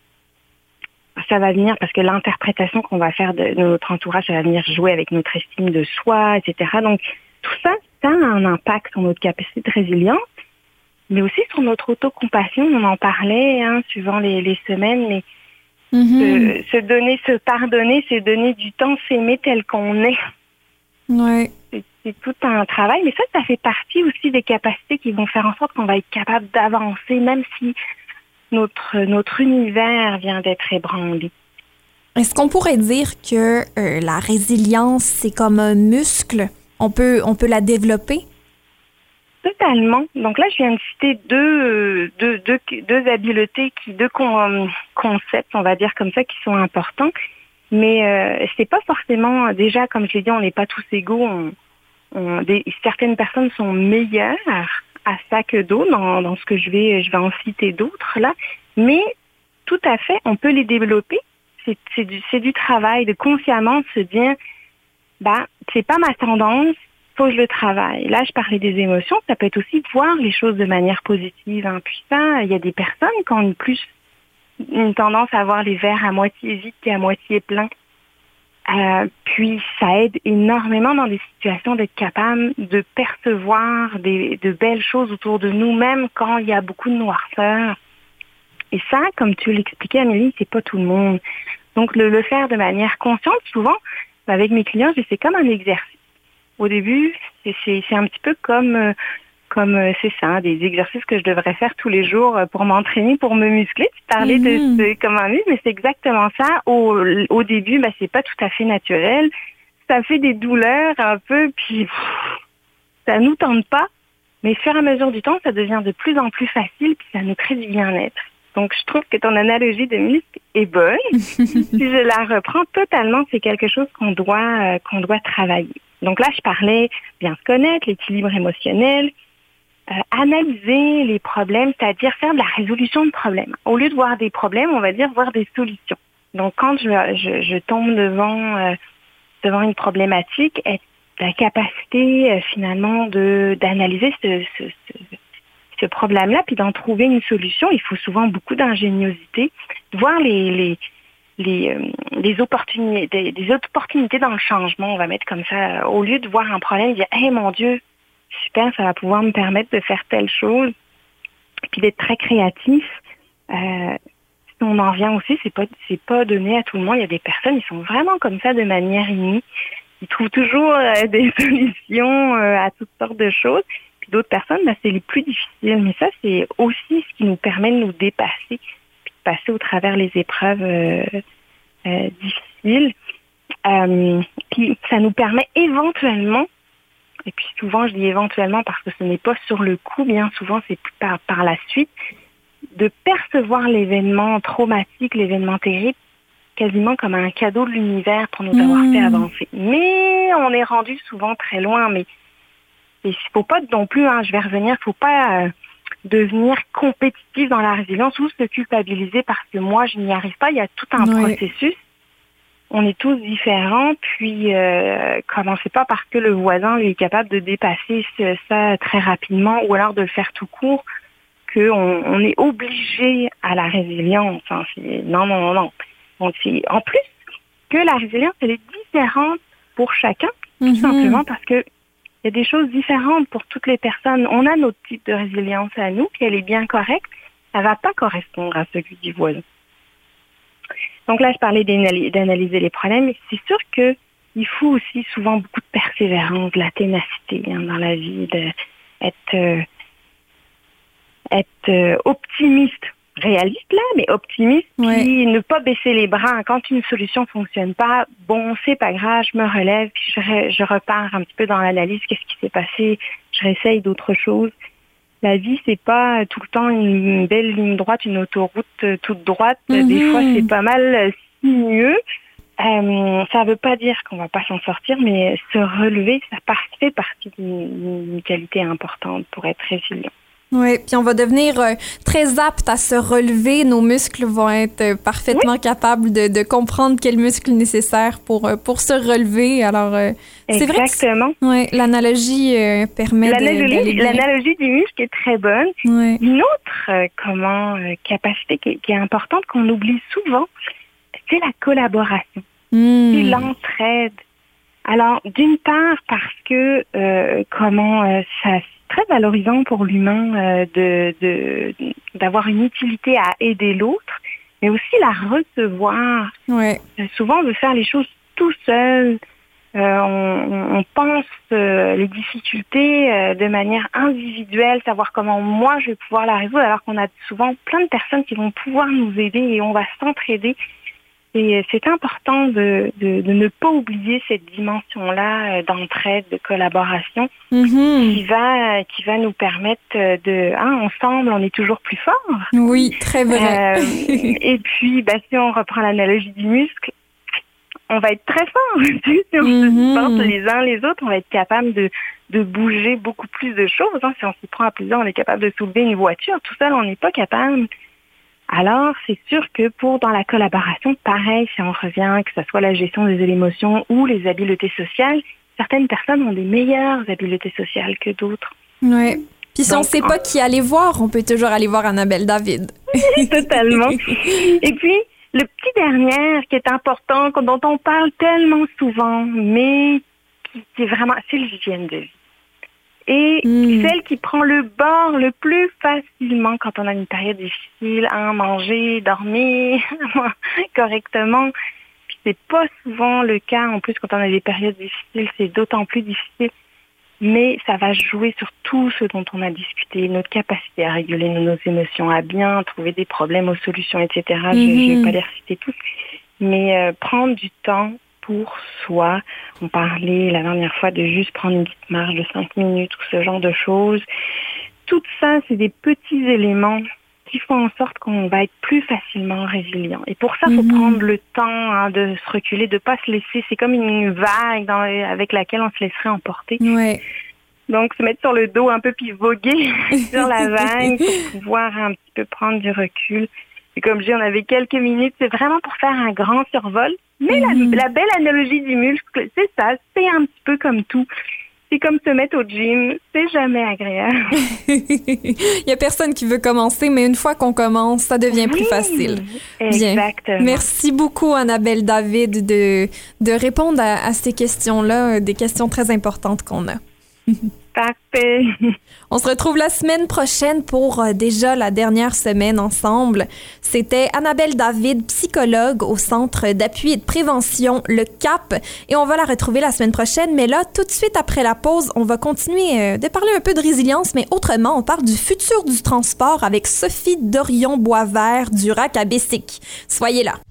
Ça va venir parce que l'interprétation qu'on va faire de, de notre entourage, ça va venir jouer avec notre estime de soi, et cetera. Donc tout ça, ça a un impact sur notre capacité de résilience, mais aussi sur notre autocompassion. On en parlait, hein, suivant les, les semaines, mais mm-hmm. se, se donner, se pardonner, c'est donner du temps, s'aimer tel qu'on est. Ouais. C'est, c'est tout un travail, mais ça, ça fait partie aussi des capacités qui vont faire en sorte qu'on va être capable d'avancer, même si notre, notre univers vient d'être ébranlé. Est-ce qu'on pourrait dire que euh, la résilience, c'est comme un muscle? On peut, on peut la développer? Totalement. Donc là, je viens de citer deux, deux, deux, deux habiletés, qui, deux con, concepts, on va dire comme ça, qui sont importants. Mais euh, c'est pas forcément, déjà, comme je l'ai dit, on n'est pas tous égaux. On, on, des, certaines personnes sont meilleures à ça que d'autres, dans, dans ce que je vais, je vais en citer d'autres là. Mais tout à fait, on peut les développer c'est, c'est, du, c'est du travail, de consciemment se dire, bah, c'est pas ma tendance, faut que je le travaille. Là, je parlais des émotions, ça peut être aussi voir les choses de manière positive. Hein. Puis ça, il y a des personnes qui ont plus une tendance à voir les verres à moitié vides qu'à moitié pleins. Euh, puis ça aide énormément dans des situations d'être capable de percevoir des, de belles choses autour de nous, même quand il y a beaucoup de noirceur. Et ça, comme tu l'expliquais, Amélie, c'est pas tout le monde. Donc le, le faire de manière consciente, souvent, avec mes clients, c'est comme un exercice. Au début, c'est, c'est, c'est un petit peu comme, euh, comme euh, c'est ça, hein, des exercices que je devrais faire tous les jours euh, pour m'entraîner, pour me muscler. Tu parlais mm-hmm. de, de comme un muscle, mais c'est exactement ça. Au, au début, bah, c'est pas tout à fait naturel. Ça fait des douleurs un peu, puis pff, ça nous tente pas. Mais au fur et à mesure du temps, ça devient de plus en plus facile, puis ça nous crée du bien-être. Donc, je trouve que ton analogie de muscle est bonne. Si je la reprends totalement, c'est quelque chose qu'on doit, euh, qu'on doit travailler. Donc là, je parlais bien se connaître, l'équilibre émotionnel, euh, analyser les problèmes, c'est-à-dire faire de la résolution de problèmes. Au lieu de voir des problèmes, on va dire voir des solutions. Donc quand je, je, je tombe devant, euh, devant une problématique, être la capacité euh, finalement de d'analyser ce, ce, ce, ce problème-là, puis d'en trouver une solution. Il faut souvent beaucoup d'ingéniosité, de voir les... les Les, euh, des opportunités, des, des opportunités dans le changement, on va mettre comme ça, au lieu de voir un problème, dire, hey mon Dieu, super, ça va pouvoir me permettre de faire telle chose, puis d'être très créatif. Euh, si on en revient aussi, c'est pas, c'est pas donné à tout le monde. Il y a des personnes, ils sont vraiment comme ça de manière innée. Ils trouvent toujours euh, des solutions euh, à toutes sortes de choses. Puis d'autres personnes, ben, c'est les plus difficiles. Mais ça, c'est aussi ce qui nous permet de nous dépasser, passer au travers les épreuves euh, euh, difficiles. Euh, puis ça nous permet éventuellement, et puis souvent je dis éventuellement parce que ce n'est pas sur le coup, bien souvent c'est plus par, par la suite, de percevoir l'événement traumatique, l'événement terrible, quasiment comme un cadeau de l'univers pour nous avoir mmh. fait avancer. Mais on est rendu souvent très loin, mais il ne faut pas non plus, hein, je vais revenir, il ne faut pas... Euh, devenir compétitif dans la résilience ou se culpabiliser parce que moi, je n'y arrive pas. Il y a tout un oui. processus. On est tous différents. Puis, euh, commencez pas parce que le voisin lui, est capable de dépasser ça très rapidement ou alors de le faire tout court qu'on on est obligé à la résilience. Hein. C'est, non, non, non, non. Donc, c'est, en plus que la résilience, elle est différente pour chacun, tout mm-hmm. simplement parce que il y a des choses différentes pour toutes les personnes. On a notre type de résilience à nous, puis elle est bien correcte. Elle ne va pas correspondre à celui du voisin. Donc là, je parlais d'analyser les problèmes. Mais c'est sûr qu'il faut aussi souvent beaucoup de persévérance, de la ténacité hein, dans la vie, d'être euh, être, euh, optimiste. Réaliste là, mais optimiste, ouais. puis ne pas baisser les bras. Quand une solution fonctionne pas, bon, c'est pas grave, je me relève, puis je, re, je repars un petit peu dans l'analyse, qu'est-ce qui s'est passé, je réessaye d'autres choses. La vie, c'est pas tout le temps une belle ligne droite, une autoroute toute droite. Mm-hmm. Des fois, c'est pas mal sinueux. Euh, ça veut pas dire qu'on va pas s'en sortir, mais se relever, ça fait partie d'une qualité importante pour être résilient. Oui, puis on va devenir euh, très apte à se relever. Nos muscles vont être euh, parfaitement oui. capables de, de comprendre quel muscle est nécessaire pour, euh, pour se relever. Alors, euh, c'est vrai que exactement. Ouais, l'analogie euh, permet l'analogie, de... L'analogie du muscle est très bonne. Ouais. Une autre euh, comment, euh, capacité qui est, qui est importante, qu'on oublie souvent, c'est la collaboration. Mmh. C'est l'entraide. Alors, d'une part, parce que euh, comment euh, ça très valorisant pour l'humain euh, de, de d'avoir une utilité à aider l'autre, mais aussi la recevoir. Ouais. Euh, souvent, on veut faire les choses tout seul. Euh, on, on pense euh, les difficultés euh, de manière individuelle, savoir comment moi je vais pouvoir la résoudre, alors qu'on a souvent plein de personnes qui vont pouvoir nous aider et on va s'entraider. Et c'est important de, de, de ne pas oublier cette dimension-là d'entraide, de collaboration, mm-hmm. qui va qui va nous permettre de, hein, ensemble, on est toujours plus fort. Oui, très vrai. Euh, et puis, bah, si on reprend l'analogie du muscle, on va être très fort. Si on mm-hmm. se supporte les uns les autres, on va être capable de de bouger beaucoup plus de choses. Hein. Si on s'y prend à plusieurs, on est capable de soulever une voiture. Tout seul, on n'est pas capable. Alors, c'est sûr que pour dans la collaboration, pareil, si on revient, que ce soit la gestion des émotions ou les habiletés sociales, certaines personnes ont des meilleures habiletés sociales que d'autres. Oui. Puis si Donc, on ne sait pas qui aller voir, on peut toujours aller voir Annabelle David. Totalement. Et puis, le petit dernier qui est important, dont on parle tellement souvent, mais qui est vraiment, c'est l'hygiène de vie. Et mm. celle qui prend le bord le plus facilement quand on a une période difficile, à manger, dormir correctement. Puis c'est pas souvent le cas, en plus, quand on a des périodes difficiles, c'est d'autant plus difficile. Mais ça va jouer sur tout ce dont on a discuté, notre capacité à réguler nos émotions, à bien trouver des problèmes aux solutions, et cetera. Mm-hmm. Je ne vais pas les reciter tous. Mais euh, prendre du temps pour soi. On parlait la dernière fois de juste prendre une petite marche de cinq minutes ou ce genre de choses. Tout ça, c'est des petits éléments qui font en sorte qu'on va être plus facilement résilient. Et pour ça, il faut mm-hmm. prendre le temps hein, de se reculer, de ne pas se laisser. C'est comme une vague dans, avec laquelle on se laisserait emporter. Ouais. Donc, se mettre sur le dos un peu puis voguer sur la vague pour pouvoir un petit peu prendre du recul. Et comme je dis, on avait quelques minutes. C'est vraiment pour faire un grand survol. Mais mm-hmm. la, la belle analogie du muscle, c'est ça. C'est un petit peu comme tout. C'est comme se mettre au gym, c'est jamais agréable. Il n'y a personne qui veut commencer, mais une fois qu'on commence, ça devient oui, plus facile. Exactement. Bien. Merci beaucoup, Annabelle David, de, de répondre à, à ces questions-là, des questions très importantes qu'on a. Parfait. On se retrouve la semaine prochaine pour euh, déjà la dernière semaine ensemble. C'était Annabelle David, psychologue au Centre d'appui et de prévention, le C A P. Et on va la retrouver la semaine prochaine. Mais là, tout de suite après la pause, on va continuer euh, de parler un peu de résilience, mais autrement, on parle du futur du transport avec Sophie Dorion-Boisvert du R A C à Bessic. Soyez là.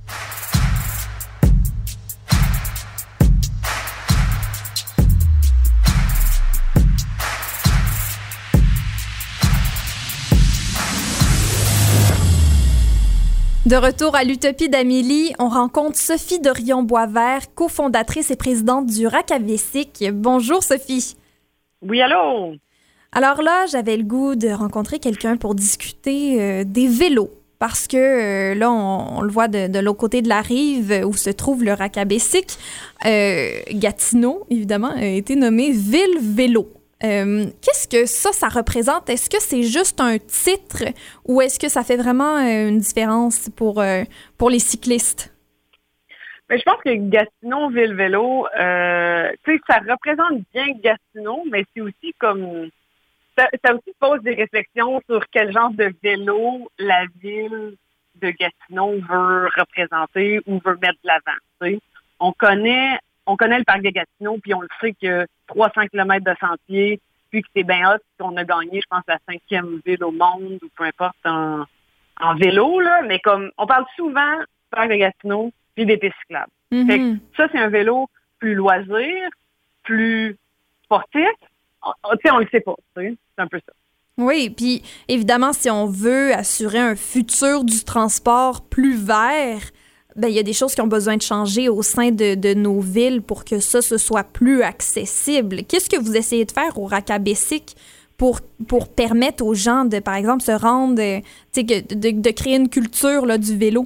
De retour à l'Utopie d'Amélie, on rencontre Sophie Dorion-Boisvert, cofondatrice et présidente du R A C à Bessic. Bonjour Sophie. Oui, allô? Alors là, j'avais le goût de rencontrer quelqu'un pour discuter euh, des vélos. Parce que euh, là, on, on le voit de, de l'autre côté de la rive où se trouve le R A C à Bessic. Euh, Gatineau, évidemment, a été nommé Ville Vélo. Euh, qu'est-ce que ça, ça représente? Est-ce que c'est juste un titre ou est-ce que ça fait vraiment euh, une différence pour, euh, pour les cyclistes? Mais je pense que Gatineau, Ville Vélo, euh, tu sais, ça représente bien Gatineau, mais c'est aussi comme... Ça, ça aussi pose des réflexions sur quel genre de vélo la ville de Gatineau veut représenter ou veut mettre de l'avant. Tu sais. On connaît... On connaît le parc de Gatineau, puis on le sait que trois cents kilomètres de sentiers, puis que c'est bien hot, puis qu'on a gagné, je pense, la cinquième ville au monde, ou peu importe, en, en vélo, là. Mais comme, on parle souvent du parc de Gatineau, puis des pistes cyclables. Mm-hmm. Fait que ça, c'est un vélo plus loisir, plus sportif. Tu sais, on le sait pas, tu sais. C'est un peu ça. Oui, puis évidemment, si on veut assurer un futur du transport plus vert, ben, il y a des choses qui ont besoin de changer au sein de, de nos villes pour que ça, ce soit plus accessible. Qu'est-ce que vous essayez de faire au R A C à Bessic pour, pour permettre aux gens de, par exemple, se rendre, tu sais, de, de créer une culture là, du vélo?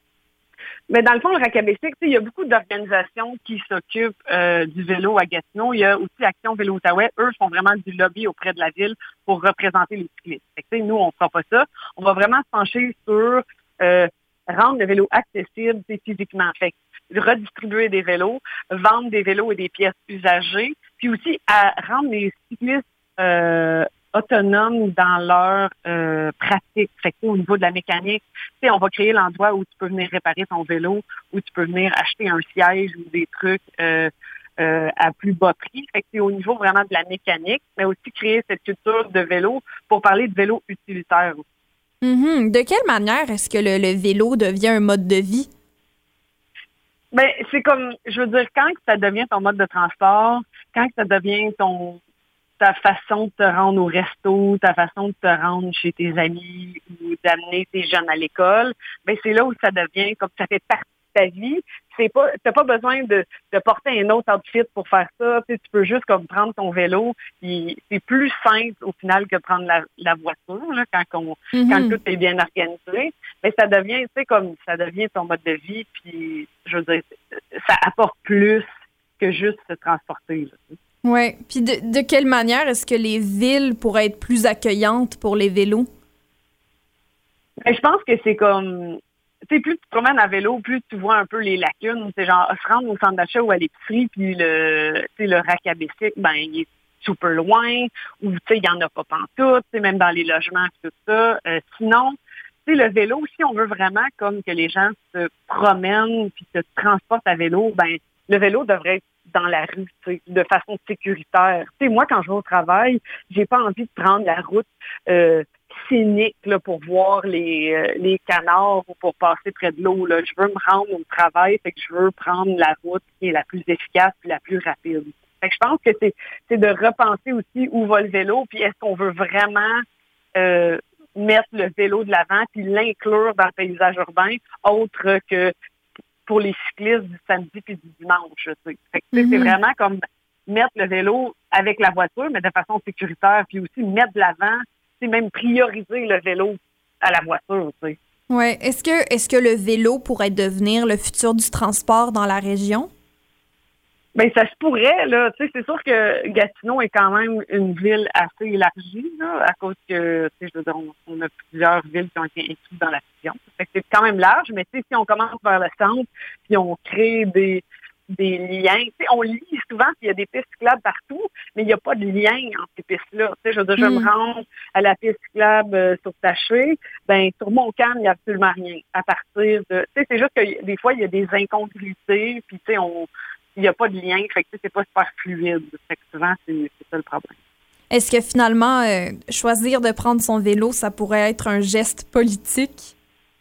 Mais dans le fond, le R A C à Bessic, il y a beaucoup d'organisations qui s'occupent euh, du vélo à Gatineau. Il y a aussi Action Vélo Outaouais. Eux font vraiment du lobby auprès de la ville pour représenter les cyclistes. Fait que, nous, on ne fera pas ça. On va vraiment se pencher sur... Euh, rendre le vélo accessible physiquement. Fait que redistribuer des vélos, vendre des vélos et des pièces usagées, puis aussi à rendre les cyclistes euh, autonomes dans leur euh, pratique. Fait que, au niveau de la mécanique, tu sais, on va créer l'endroit où tu peux venir réparer ton vélo, où tu peux venir acheter un siège ou des trucs euh, euh, à plus bas prix. Fait que c'est au niveau vraiment de la mécanique, mais aussi créer cette culture de vélo pour parler de vélo utilitaire aussi. Mm-hmm. De quelle manière est-ce que le, le vélo devient un mode de vie? Ben, c'est comme, je veux dire, quand ça devient ton mode de transport, quand ça devient ton ta façon de te rendre au resto, ta façon de te rendre chez tes amis ou d'amener tes jeunes à l'école, ben c'est là où ça devient, comme ça fait partie de ta vie. C'est pas, t'as pas besoin de, de porter un autre outfit pour faire ça. Tu sais, tu peux juste comme prendre ton vélo. Puis c'est plus simple au final que prendre la, la voiture là, quand, on, mm-hmm. quand tout est bien organisé. Mais ça devient, tu sais, comme ça devient ton mode de vie. Puis je veux dire, ça apporte plus que juste se transporter. Là. Oui. Puis de, de quelle manière est-ce que les villes pourraient être plus accueillantes pour les vélos? Ben, je pense que c'est comme... Tu sais, plus tu te promènes à vélo, plus tu vois un peu les lacunes. C'est genre, se rendre au centre d'achat ou à l'épicerie, puis le, tu sais, le rack à bicycle, ben, il est super loin, ou tu sais, il n'y en a pas pantoute, tu sais, même dans les logements, tout ça. Euh, sinon, tu sais, le vélo, si on veut vraiment comme que les gens se promènent puis se transportent à vélo, ben, le vélo devrait être dans la rue, tu sais, de façon sécuritaire. Tu sais, moi, quand je vais au travail, j'ai pas envie de prendre la route euh, scénique là, pour voir les, euh, les canards ou pour passer près de l'eau. Là. Je veux me rendre au travail, fait que je veux prendre la route qui est la plus efficace et la plus rapide. Fait que je pense que c'est, c'est de repenser aussi où va le vélo, puis est-ce qu'on veut vraiment euh, mettre le vélo de l'avant puis l'inclure dans le paysage urbain, autre que pour les cyclistes du samedi puis du dimanche. Tu sais. Fait que, mm-hmm. c'est vraiment comme mettre le vélo avec la voiture, mais de façon sécuritaire, puis aussi mettre de l'avant, c'est même prioriser le vélo à la voiture. Tu sais. Oui. Est-ce que, est-ce que le vélo pourrait devenir le futur du transport dans la région? Bien, ça se pourrait, là. Tu sais, c'est sûr que Gatineau est quand même une ville assez élargie, là, à cause que, tu sais, je veux dire, on, on a plusieurs villes qui ont été incluses dans la fusion. Fait que c'est quand même large, mais tu sais, si on commence vers le centre, puis on crée des, des liens, tu sais, on lit souvent qu'il y a des pistes cyclables partout, mais il n'y a pas de lien entre ces pistes-là. Tu sais, je veux dire, je mm. me rends à la piste cyclable euh, sur Taché, ben sur Montcalm, il n'y a absolument rien. À partir de, tu sais, c'est juste que des fois, il y a des incongruités, puis tu sais, on il n'y a pas de lien, fait que c'est pas super fluide. Fait que souvent, c'est, c'est ça le problème. Est-ce que finalement, euh, choisir de prendre son vélo, ça pourrait être un geste politique?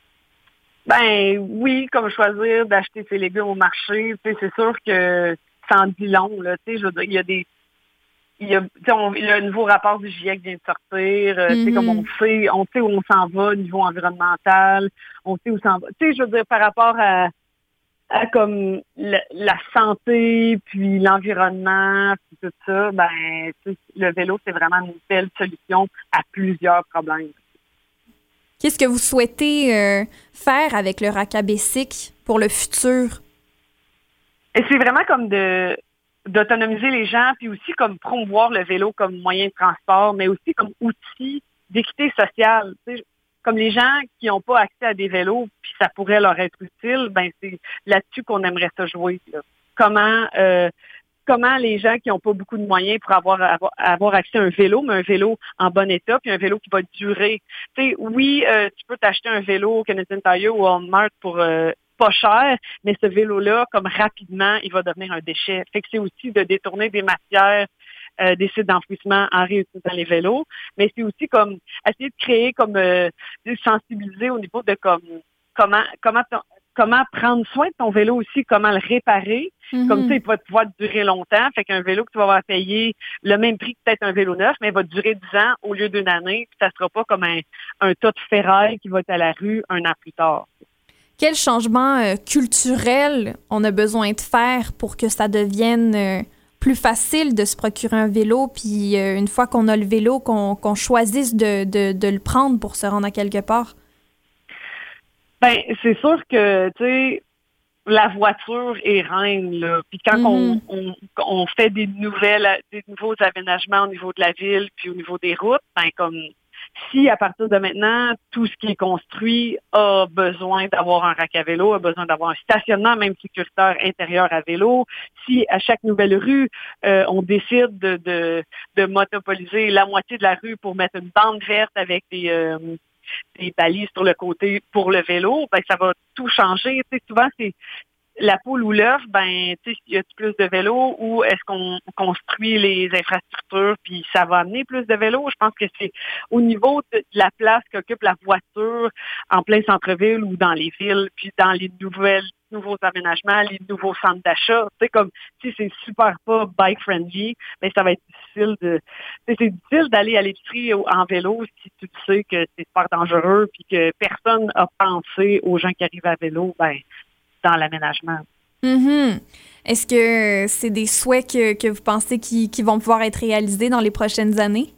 Ben oui, comme choisir d'acheter ses légumes au marché. Tu sais, c'est sûr que ça en dit long. Là, tu sais, je veux dire, il y a des... Il y a, on, le nouveau rapport du GIEC vient de sortir. Euh, mm-hmm. Tu sais, comme on sait, on sait où on s'en va au niveau environnemental. On sait où s'en va. Tu sais, je veux dire, par rapport à... À comme le, la santé, puis l'environnement, puis tout ça, ben le vélo, c'est vraiment une belle solution à plusieurs problèmes. Qu'est-ce que vous souhaitez euh, faire avec le rack à bicycle pour le futur? Et c'est vraiment comme de d'autonomiser les gens, puis aussi comme promouvoir le vélo comme moyen de transport, mais aussi comme outil d'équité sociale. Tu sais, comme les gens qui n'ont pas accès à des vélos, puis ça pourrait leur être utile, ben c'est là-dessus qu'on aimerait se jouer. Là. Comment euh, comment les gens qui n'ont pas beaucoup de moyens pour avoir, avoir avoir accès à un vélo, mais un vélo en bon état, puis un vélo qui va durer. Tu sais, oui, euh, tu peux t'acheter un vélo au Canadian Tire ou Walmart pour euh, pas cher, mais ce vélo-là, comme rapidement, il va devenir un déchet. Fait que c'est aussi de détourner des matières Euh, des sites d'enfouissement en réutilisant les vélos, mais c'est aussi comme essayer de créer comme euh, de sensibiliser au niveau de comme comment comment ton, comment prendre soin de ton vélo aussi, comment le réparer, mm-hmm. comme ça il va pouvoir durer longtemps, fait qu'un vélo que tu vas avoir payé le même prix que peut-être un vélo neuf, mais il va durer dix ans au lieu d'une année, puis ça sera pas comme un, un tas de ferraille qui va être à la rue un an plus tard. Quel changement euh, culturel on a besoin de faire pour que ça devienne euh, plus facile de se procurer un vélo, puis euh, une fois qu'on a le vélo, qu'on, qu'on choisisse de, de, de le prendre pour se rendre à quelque part? Ben, c'est sûr que, tu sais, la voiture est reine, là. Puis quand mm-hmm. on, on, on fait des nouvelles, des nouveaux aménagements au niveau de la ville, puis au niveau des routes, ben, comme si à partir de maintenant, tout ce qui est construit a besoin d'avoir un rack à vélo, a besoin d'avoir un stationnement même sécuritaire intérieur à vélo, si à chaque nouvelle rue, euh, on décide de, de, de monopoliser la moitié de la rue pour mettre une bande verte avec des, euh, des balises sur le côté pour le vélo, ben ça va tout changer. Tu sais, souvent, c'est la poule ou l'œuf, ben, tu sais, y a plus de vélos ou est-ce qu'on construit les infrastructures puis ça va amener plus de vélos? Je pense que c'est au niveau de la place qu'occupe la voiture en plein centre-ville ou dans les villes, puis dans les nouvelles nouveaux aménagements, les nouveaux centres d'achat. Tu sais, comme si c'est super pas bike-friendly, mais ça va être difficile de... C'est difficile d'aller à l'épicerie en vélo si tu sais que c'est super dangereux puis que personne n'a pensé aux gens qui arrivent à vélo, ben dans l'aménagement. Mm-hmm. Est-ce que c'est des souhaits que, que vous pensez qui, qui vont pouvoir être réalisés dans les prochaines années?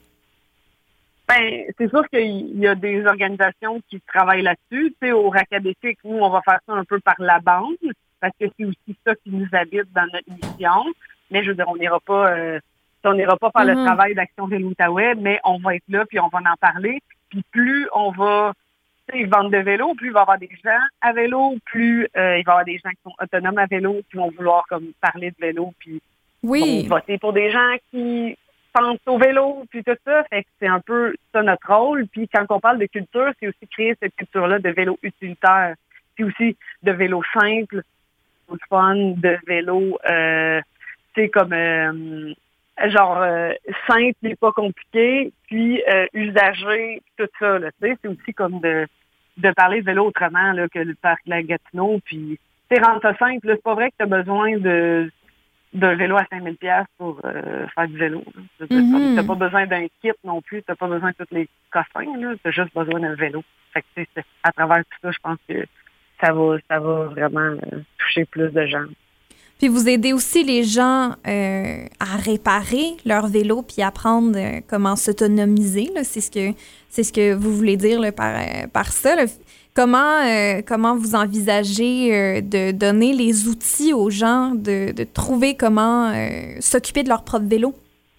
Ben, c'est sûr qu'il y a des organisations qui travaillent là-dessus. Tu sais, au Racabésic, nous, on va faire ça un peu par la bande, parce que c'est aussi ça qui nous habite dans notre mission. Mais je veux dire, on n'ira pas, euh, on n'ira pas faire mm-hmm. le travail d'Action Vélo Outaouais, mais on va être là, puis on va en parler. Puis plus on va vendre de vélo, plus il va y avoir des gens à vélo, plus euh, il va y avoir des gens qui sont autonomes à vélo, qui vont vouloir comme parler de vélo, puis oui. vont voter pour des gens qui pensent au vélo, puis tout ça. Fait que c'est un peu ça notre rôle. Puis quand on parle de culture, c'est aussi créer cette culture-là de vélo utilitaire, puis aussi de vélo simple, de fun, de vélo, euh, tu sais, comme euh, genre euh, simple et pas compliqué, puis euh, usagé, tout ça, là, tu sais, c'est aussi comme de de parler de vélo autrement là, que le parc de la Gatineau, puis c'est rendre ça simple, là, c'est pas vrai que tu as besoin de d'un vélo à cinq mille dollars pour euh, faire du vélo. Mm-hmm. Tu n'as pas besoin d'un kit non plus, tu n'as pas besoin de tous les cossins, tu as juste besoin d'un vélo. Fait que, c'est, à travers tout ça, je pense que ça va ça va vraiment euh, toucher plus de gens. Puis vous aidez aussi les gens euh, à réparer leur vélo puis apprendre euh, comment s'autonomiser. Là. C'est ce que c'est ce que vous voulez dire là, par, euh, par ça. Là. Comment, euh, comment vous envisagez euh, de donner les outils aux gens, de, de trouver comment euh, s'occuper de leur propre vélo?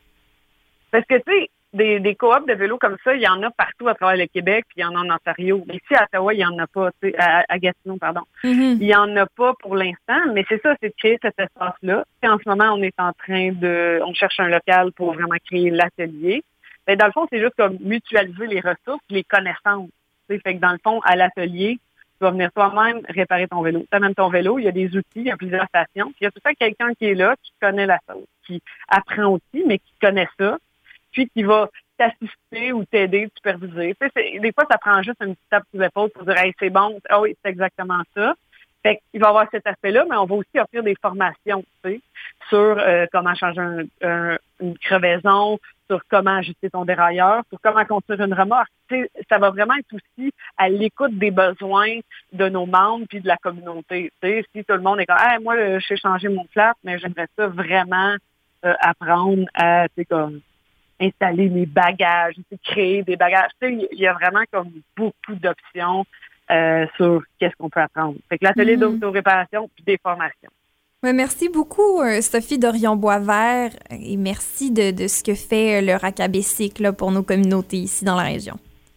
Parce que, tu sais, des, des coops de vélo comme ça, il y en a partout à travers le Québec, puis il y en a en Ontario. Mais ici, à Ottawa, il n'y en a pas, tu sais, à, à Gatineau, pardon. Mm-hmm. Il n'y en a pas pour l'instant, mais c'est ça, c'est de créer cet espace-là. Et en ce moment, on est en train de... On cherche un local pour vraiment créer l'atelier. Mais dans le fond, c'est juste comme mutualiser les ressources, les connaissances. Fait que dans le fond, à l'atelier, tu vas venir toi-même réparer ton vélo. Tu amènes ton vélo, il y a des outils, il y a plusieurs stations. Puis il y a tout le temps quelqu'un qui est là, qui connaît la chose, qui apprend aussi, mais qui connaît ça, puis qui va t'assister ou t'aider, superviser. Tu sais, c'est, des fois, ça prend juste une petite tape sur l'épaule pour dire « Hey, c'est bon, ah oui, c'est exactement ça ». Fait qu'il va y avoir cet aspect-là, mais on va aussi offrir des formations, tu sais, sur euh, comment changer un, un, une crevaison, sur comment ajuster ton dérailleur, sur comment construire une remorque. Tu sais, ça va vraiment être aussi à l'écoute des besoins de nos membres puis de la communauté. Tu sais, si tout le monde est comme hey, « moi, je sais changer mon flap, mais j'aimerais ça vraiment euh, apprendre à, tu sais, comme installer mes bagages, tu sais, créer des bagages. » Tu sais, il y a vraiment comme beaucoup d'options Euh, sur qu'est-ce qu'on peut apprendre. Fait que l'atelier mmh. d'auto-réparation puis des formations. Ouais, merci beaucoup, euh, Sophie Dorion-Boisvert, et merci de, de ce que fait le Racabésic là, pour nos communautés ici dans la région.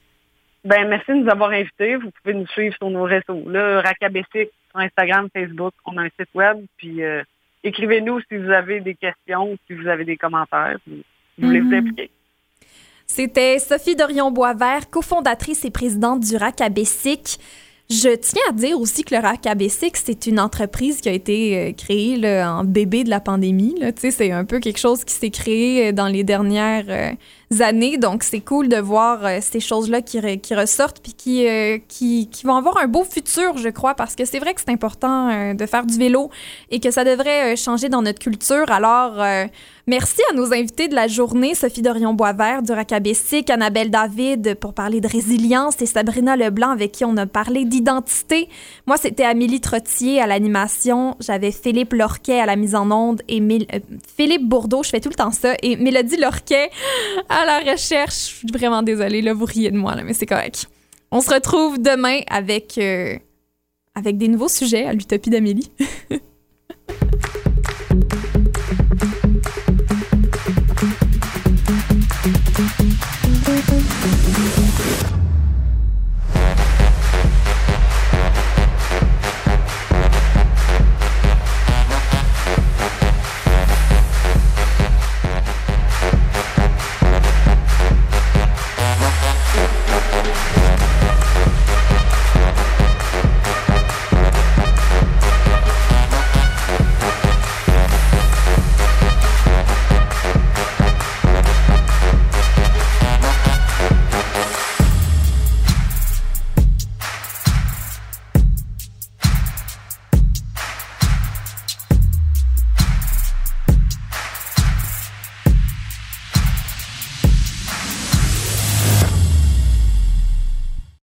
Ben merci de nous avoir invités. Vous pouvez nous suivre sur nos réseaux. Là, Racabésic sur Instagram, Facebook, on a un site web. Puis euh, écrivez-nous si vous avez des questions, si vous avez des commentaires, si vous voulez mmh. vous impliquer. C'était Sophie Dorion-Boisvert, cofondatrice et présidente du Racabésic. Je tiens à dire aussi que le Racabésic, c'est une entreprise qui a été euh, créée là, en bébé de la pandémie. Là. C'est un peu quelque chose qui s'est créé dans les dernières euh, années. Donc, c'est cool de voir euh, ces choses-là qui, re, qui ressortent puis qui, euh, qui, qui vont avoir un beau futur, je crois, parce que c'est vrai que c'est important euh, de faire du vélo et que ça devrait euh, changer dans notre culture. Alors, euh, merci à nos invités de la journée, Sophie Dorion-Boisvert du Racabésic, Annabelle David pour parler de résilience et Sabrina Leblanc avec qui on a parlé d'identité. Moi, c'était Amélie Trottier à l'animation. J'avais Philippe Lorquet à la mise en onde et Mél- euh, Philippe Bourdeau, je fais tout le temps ça, et Mélodie Lorquet à la recherche. Je suis vraiment désolée, là, vous riez de moi, là, mais c'est correct. On se retrouve demain avec, euh, avec des nouveaux sujets à l'Utopie d'Amélie. Thank you.